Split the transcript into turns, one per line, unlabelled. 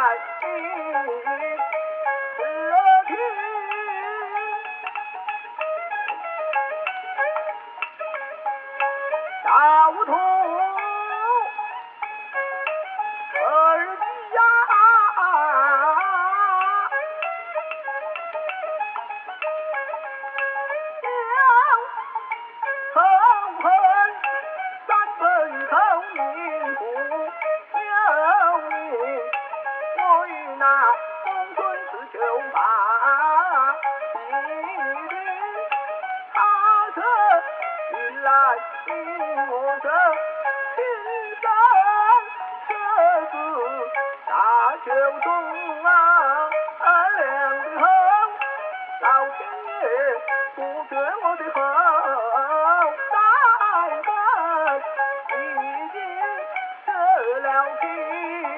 大梧桐二弟呀，两仇恨三分后命不由命，我与那公孙氏就把一定，他这引来引我这青山车子大秋中啊，两地后老天爷不觉我的后代根已经折了皮。